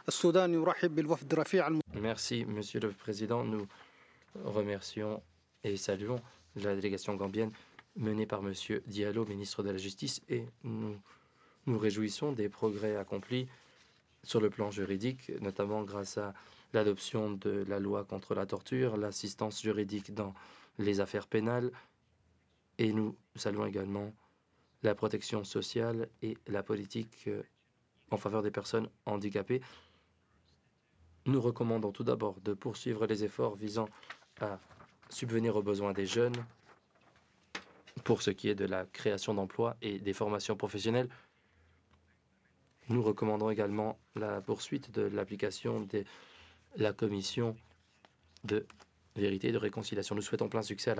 السودان يرحب بالوفد رفيع Merci, Monsieur le Président. Nous remercions et saluons la délégation gambienne menée par Monsieur Diallo, ministre de la Justice, et nous nous réjouissons des progrès accomplis sur le plan juridique, notamment grâce à l'adoption de la loi contre la torture, l'assistance juridique dans les affaires pénales, et nous saluons également la protection sociale et la politique en faveur des personnes handicapées. Nous recommandons tout d'abord de poursuivre les efforts visant à subvenir aux besoins des jeunes pour ce qui est de la création d'emplois et des formations professionnelles. Nous recommandons également la poursuite de l'application de la commission de vérité et de réconciliation. Nous souhaitons plein succès à la